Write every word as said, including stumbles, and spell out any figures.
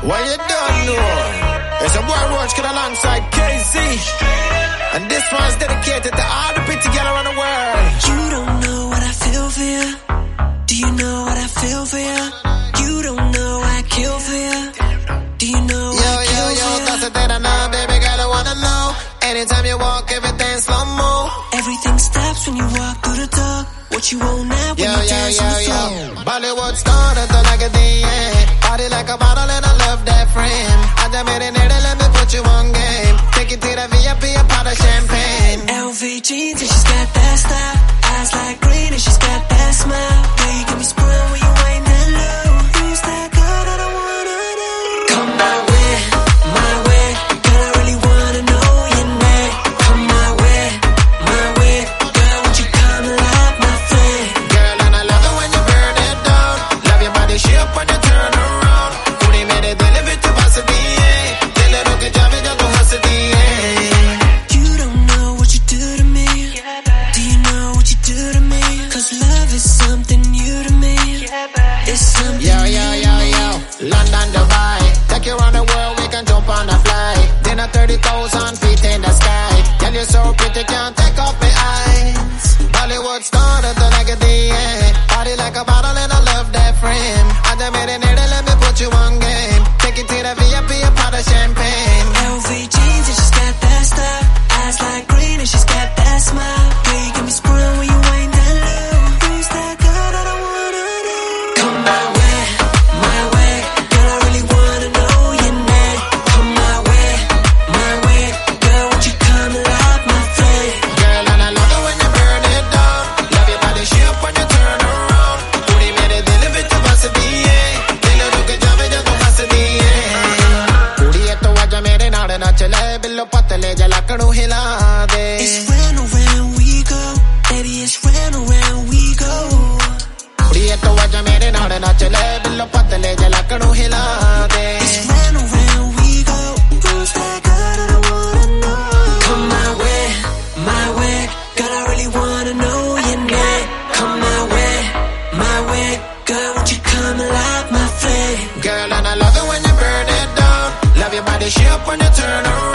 What you don't know? It's a boy Roach Kid alongside K Z. And this one's dedicated to all the pretty girls around the world. You don't know what I feel for you. Do you know what I feel for you? You don't know I kill for you. Do you know yo, I kill yo, yo, for you? that's the thing I know, baby girl, I wanna know. Anytime you walk, everything's slow-mo. Everything stops when you walk through the door. What you want now when yo, you yo, dance yo, on the yo. floor. Bollywood started to like a D N. Body like a bottle and I love that frame. I just made it there, let me put you on game. Take it to the V I P, a pot of champagne. L V jeans and she's got that style. Eyes like green and she's got that smile. Girl, you give me sprung when you ain't that low. Who's that girl that I wanna know? Come my way, my way. Girl, I really wanna know your name. Come my way, my way. Girl, won't you come and light my flame? Girl, and I love it when you burn it down. Love your body shape when you turn around. Put him in it, deliver to pass the D A. Tell her, okay, job it, just pass the D A. You don't know what you do to me. Do you know what you do to me? Cause love is something new to me. It's something Yo, yo, yo, yo. London, Dubai. Take you around the world, we can jump on a flight. Dinner thirty thousand feet in the sky. Girl, you're so pretty, can't take off my eyes. Bollywood started to like a D N. Body like a bottle and I love that frame. I just made it there, let me put you on game. Take it to the V I P, a pot of champagne. L V jeans and she's got that style. Eyes like green and she's got that smile. Girl, you give me sprung when you ain't that low. Who's that girl that I wanna know? Come my way, my way. Girl, I really wanna know your name. Come my way, my way. Girl, won't you come and light my flame? Girl, and I love it when you burn it down. Love your body shape when you turn around. Put him in it, deliver to pass the D A. Tell her, okay, job it, just pass the D A. कुड़िए तो आजा मेरे नाल ना चले बिल्लो पतले जला कड़ू हिला दे. It's round and round we go. Baby, it's round and round we go. कुड़िए तो आजा मेरे नाल ना चले बिल्लो पतले जला कड़ू हिला दे. It's round and round we go. Who's that girl that I wanna know? Come my way, my way. Girl, I really wanna know your name. Come my way, my way. Girl, won't you come and light my flame? Girl, and I love it when you burn it down. Love your body shape when you turn around.